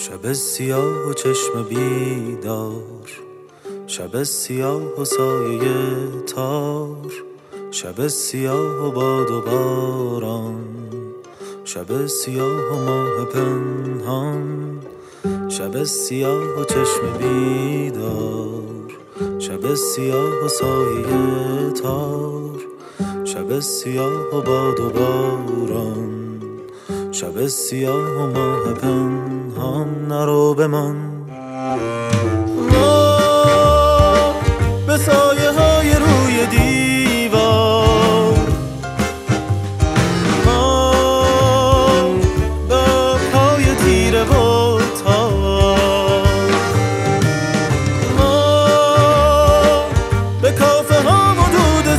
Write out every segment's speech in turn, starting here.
شب سیاه و چشم بیدار، شب سیاه و سایه تار، شب سیاه و باد و باران، شب سیاه و ماه پنهان، شب سیاه و چشم بیدار، شب سیاه و سایه تار، شب سیاه و باد و باران، شب سیاه و ماه پنهان. نرو بمان ما به سایه های روی دیوار، ما به پای تیره و تار، ما به کافه ها و دود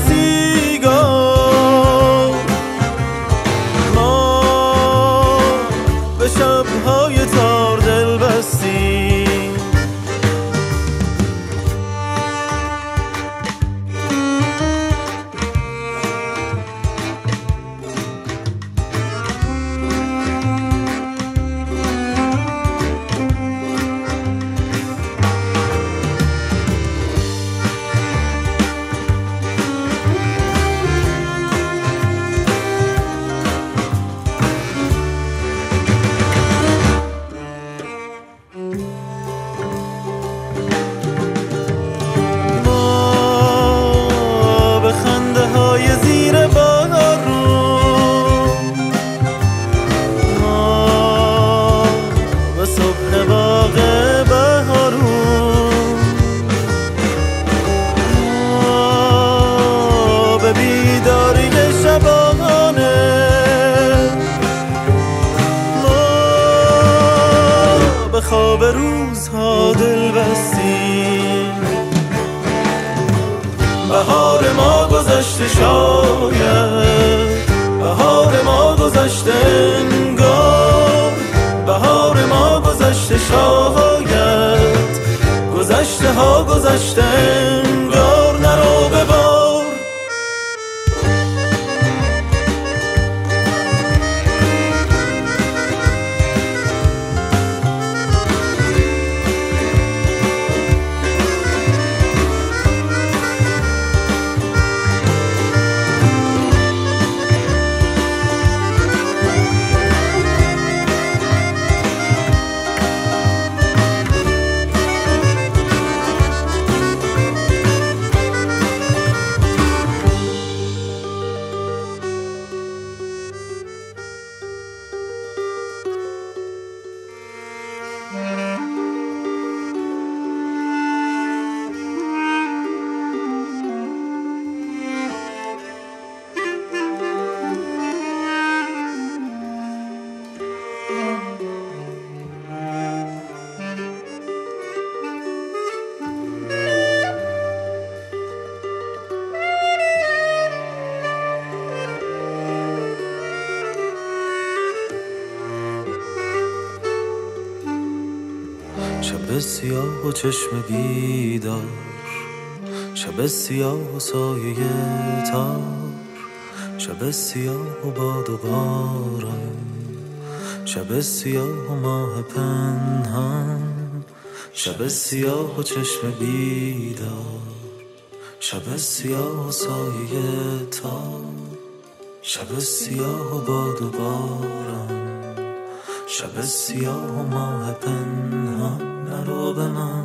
سیگار، ما به شب‌های تار دل بستیم. به خواب روزها دل بستیم. بهار ما گذشته شاید، بهار ما گذشته انگار، بهار ما گذشته شاید، گذشته ها گذشته انگار. نرو ببار شب سیاه و چشم بیدار، شب سیاه و سایه تار، شب سیاه و باد و باران، شب سیاه و ماه پنهان، شب سیاه و چشم بیدار، شب سیاه و سایه تار، شب سیاه و باد و باران، شب سیاه و ماه پنهان. نرو به من